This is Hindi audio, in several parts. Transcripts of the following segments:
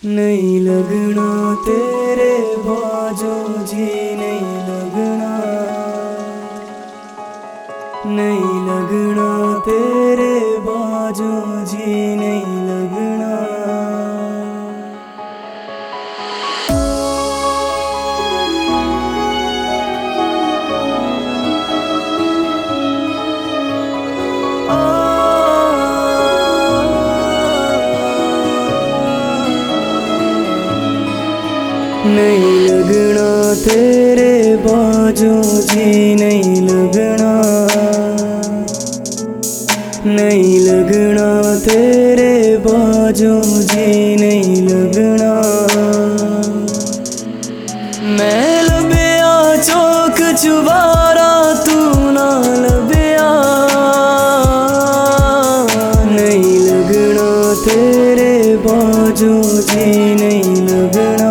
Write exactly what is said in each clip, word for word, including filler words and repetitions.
नहीं लगना तेरे बाजों जी, नहीं लगना, नहीं लगना तेरे बाजों जी, नहीं लगना। नहीं लगना तेरे बाजों जी, नहीं लगना, नहीं लगना तेरे बाजों जी, नहीं लगना। मैं लबिया चौक चुबारा तू ना लबिया, नहीं लगना तेरे बाजों जी, नहीं लगना,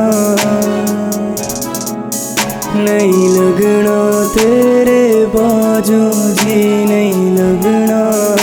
नहीं लगना तेरे बाजों जी, नहीं लगना।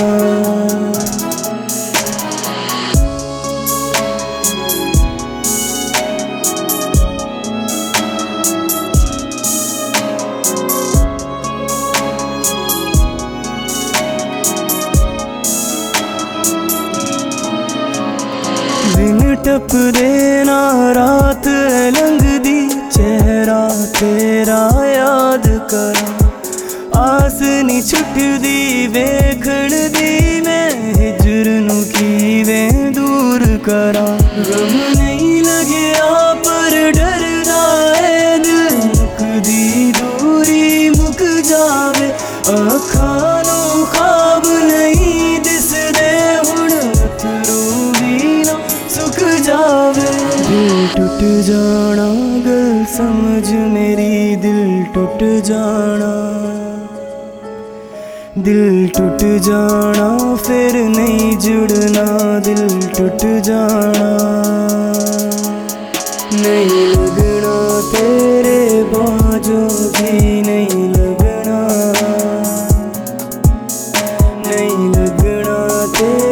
दिन टप देना रात लंघदी, चेहरा तेरा याद करा, आस नी छुटदी वेखण दी, मैं हिजर नू कीवें दूर करा। गम नहीं लगया पर डरदा है दिल, मुकदी दूरी मुक जावे, अखां नू ख्वाब नहीं दिसदे हुण, अथरू भी ना सुक जावे। दिल टूट जाना गल समझ मेरी, दिल टूट जाना, दिल टूट जाना फिर नहीं जुड़ना, दिल टूट जाना। नहीं लगना तेरे बाजों जी, नहीं लगना, नहीं लगना तेरे